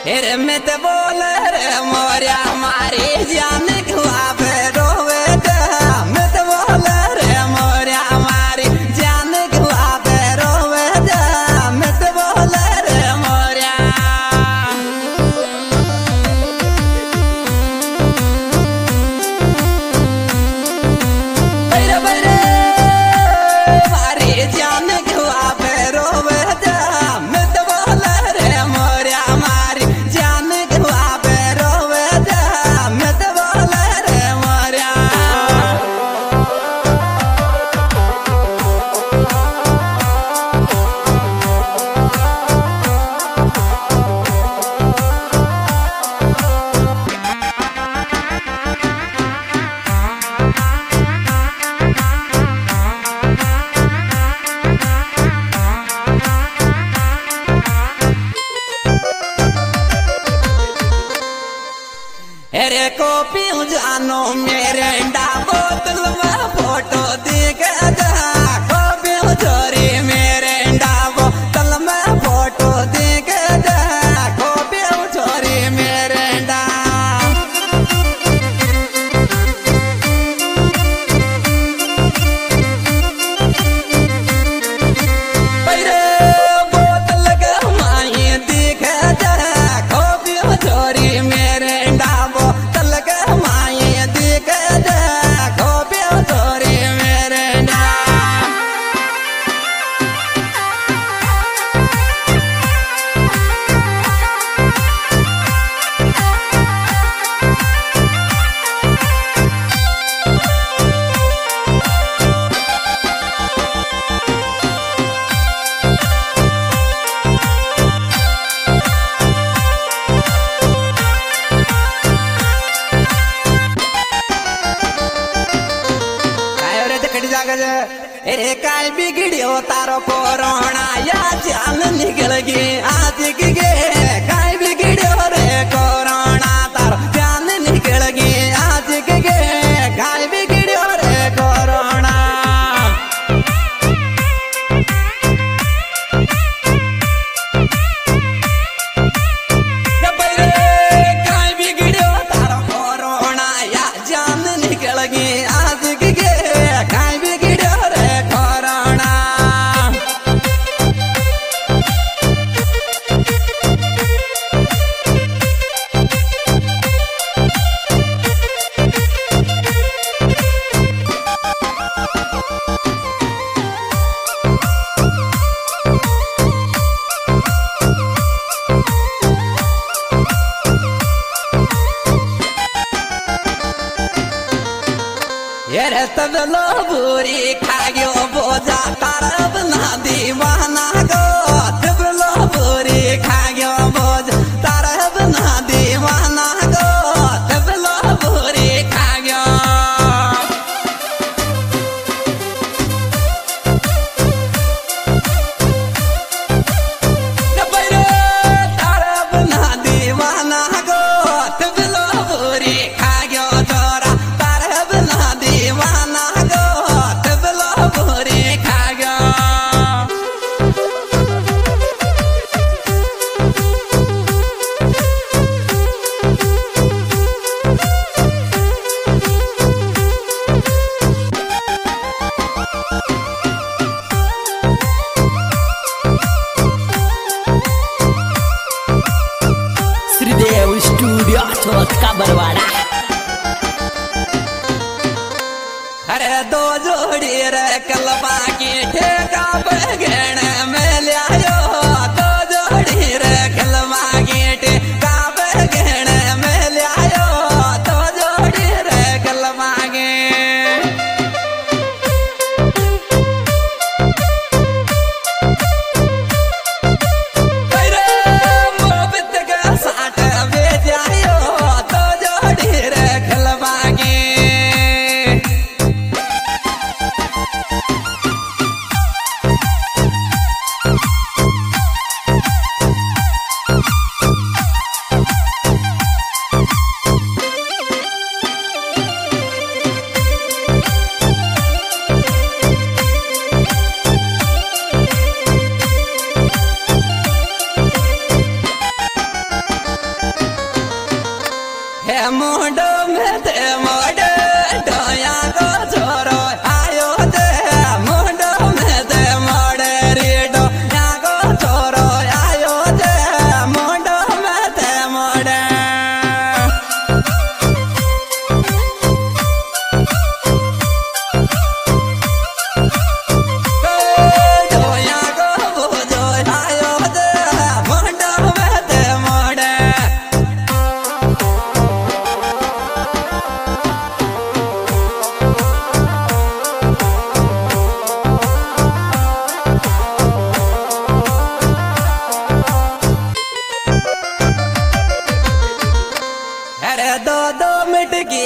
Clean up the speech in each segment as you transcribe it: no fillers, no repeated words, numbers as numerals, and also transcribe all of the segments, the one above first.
अरे मैं तो बोल रे मोरिया मारी जान खुआ पे रोवे दे। मैं तो बोल रे मोरिया मारी जान खुआ पे रोवे दे। मैं तो बोल रे मोरिया बैरे बैरे मारी जान खुआ पे रोवे दे। मैं तो बोल रे मोरिया मारी जान खुआ पे रोवे दे। मैं तो बोल रे मोरिया अरे कॉपी जानो मेरे डा बोतल में फोटो दिख जा। कॉपी चोरी मेरे डा बोतल में फोटो दिख जा। कॉपी चोरी मेरे डा पहले बोतल के माई दिख जा। कॉपी चोरी मेरे डा बोतल के माई दिख जा। कॉपी चोरी मेरे डा अरे काय बिगड़ियो तारो कोरोना या जान निकल गई आज के काय बिगड़ियो रे कोरोना तारो जान निकल गई आज के काय बिगड़ियो रे कोरोना काय बिगड़ियो तारो कोरोना या जान निकल गई आज के काय बिगड़ियो रे कोरोना ये तब लो बुरी खा गयो बोझा तारब ना दीवाना गो। तब लो बुरी खा गयो बोझा तारब ना दीवाना गो। तब लो बुरी खा गयो तारब ना दीवाना गो। तब लो बुरी खा गयो जोरा तारब ना दीवाना गो। तब लो बुरी खा गयो श्रीदेव स्टूडियो चौथ का बरवाड़ा। अरे दो जोड़ी रे कलबा की ठेका बगण में लियायो। दो जोड़ी रे कलबा की ठेका बगण में लियायो। दो जोड़ी रे कलबा के मोहब्बत का साथ बेचायो। दो जोड़ी रे कलबा के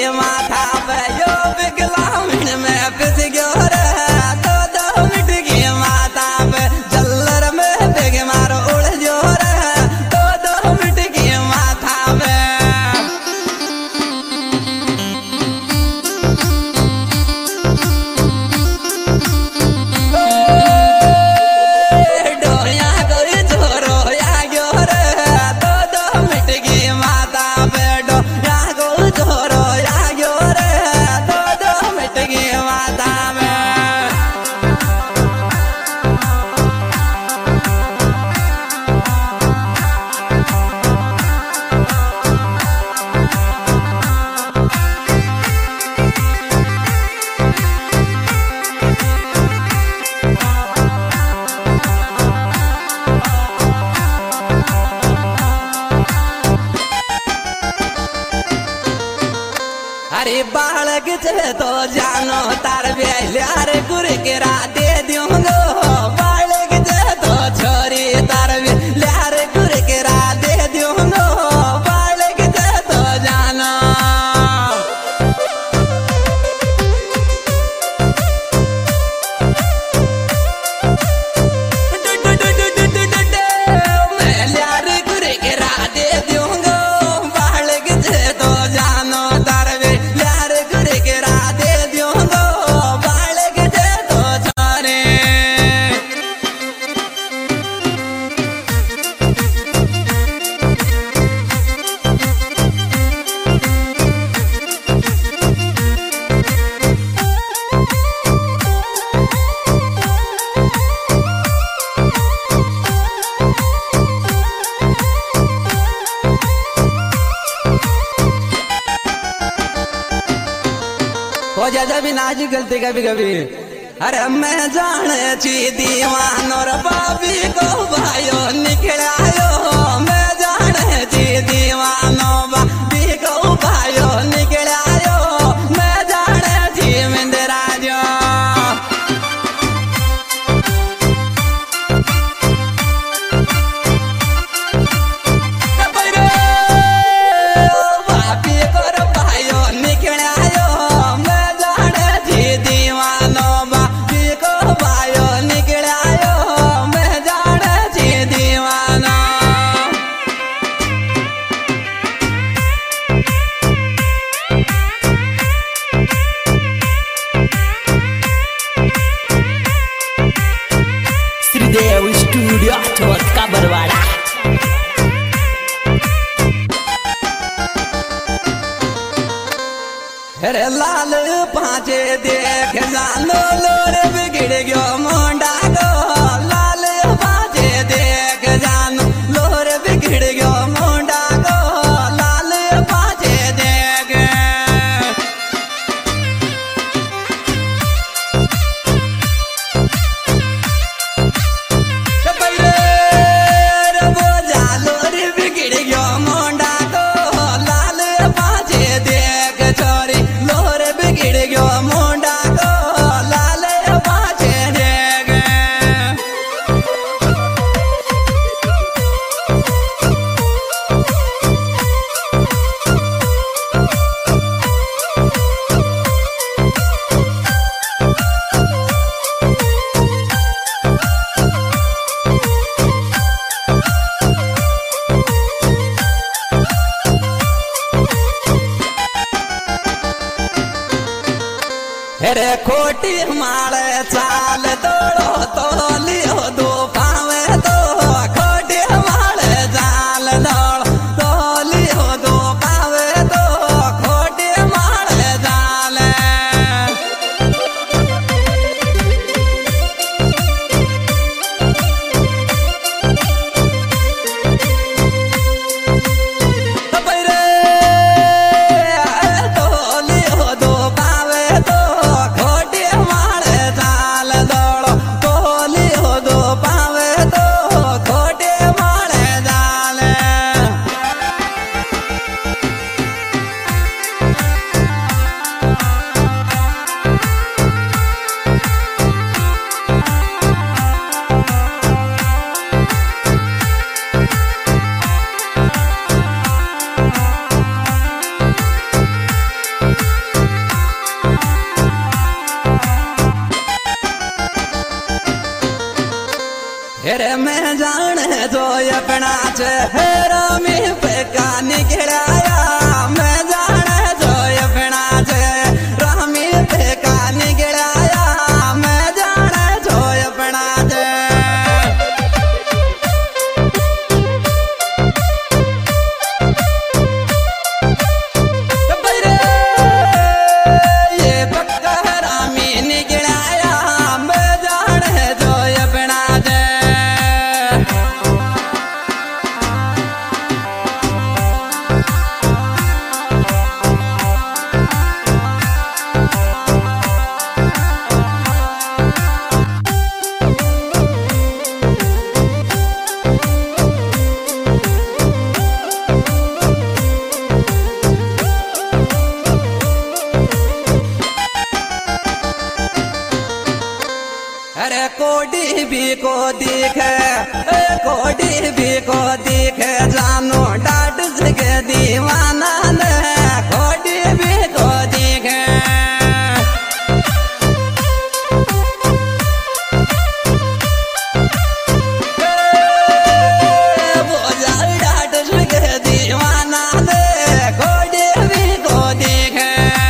माथा पे यो बिगलामिन में पिस गयो रे दो मिट की माथा पे जल्लर में बिग मारो उड़ जो रे दो मिट की माथा पे डोया कोई जोरो या गयो रे दो मिट की माथा पे डोया कोई जोरो या गयो रे दो मिट की माथा में अरे बालक छे तो जानो तार बेल्यार गुर के राधे दूंगो बालक छे तो छोरी तार बेल्यार गुर के राधे दूंगो बालक छे तो जानो मैं ल्यार गुर के राधे दूंगो बालक छे तो जानो तार ल्यार गुर के राधे दूंगो बालक छे तो छोरे हो जा भी नाज गलती कभी कभी अरे मैं जाने ची दीवान और बाबी को भाइयो निकलायो मैं जाने ची दीवानो बाबी को भाइयो निकलायो मैं जाने ची मिंदराजो बाबी को भाइयो निकलायो मैं जाने ची दीवानो बाबी को भाइयो निकलायो मैं जाने ची दीवानो श्रीदेव स्टूडियो चौथ का बरवाड़ा। अरे लाल पाँचे देख जानो लोर बिगड़ गयो मोंडा को लाल पाँचे देख जानो लोर बिगड़ गयो मोंडा को लाल पाँचे देख बोझा लोर बिगड़ गयो मोंडा को लाल पाँचे देख छोरी लोर बिगड़ गयो मोंडा को लाल पाँचे देख अरे खोटी मारे चाल तोड़ो तो लियो दो पावे तो खोटी मारे चाल तोड़ो तो लियो दो पावे तो खोटी मारे चाल तो लियो दो पावे तो खोटी मारे अरे मैं जाने जो अपना चेहरा में पे का निकलाया मैं जाने जो अपना चेहरा में पे का निकलाया मैं जाने जो अपना ये पक्का रामी निकलाया मैं जाने जो अपना अरे कोडी भी को दिखे कोडी भी को दिखे जानो डाट जगह दीवाना ने कोडी भी को दिखे वो जाल डाट जगह दीवाना ने कोडी भी को दिखे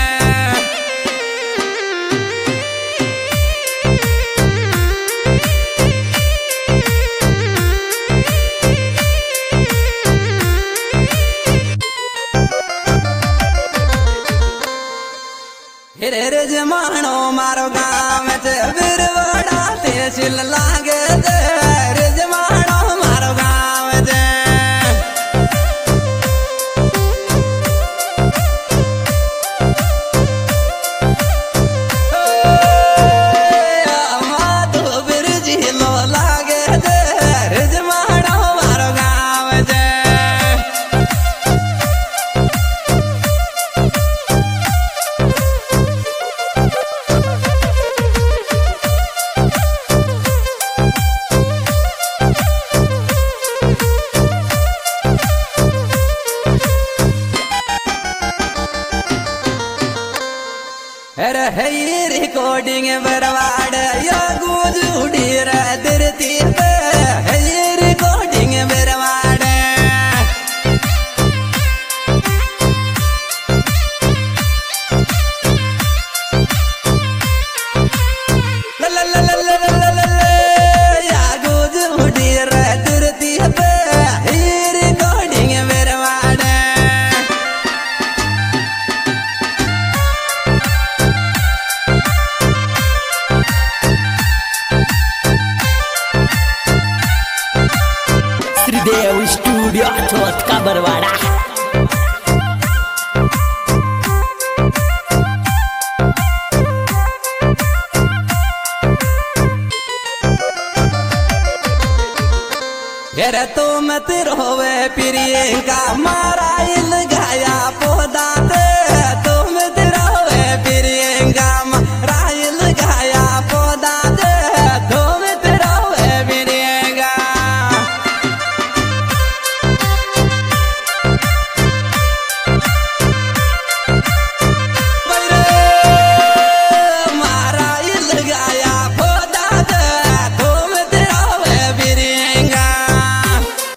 हिरे रे जमानो मारो गाँव बिरवाड़ा तहसील लागे रे जमानो मारो गाँव माधो बिरजी लो लागे रे जमानो मारो गाँव अरे है रिकॉर्डिंग बरवाड़ या गूंज उड़ी रे धरती पे है रिकॉर्डिंग बरवाड़ ला ला ला ला ला ला या गूंज उड़ी रे धरती पे है रिकॉर्डिंग बरवाड़ श्रीदेव स्टूडियो चौथ का बरवाड़ा। अरे तो मत रोवे प्रियंका मारा इल गाया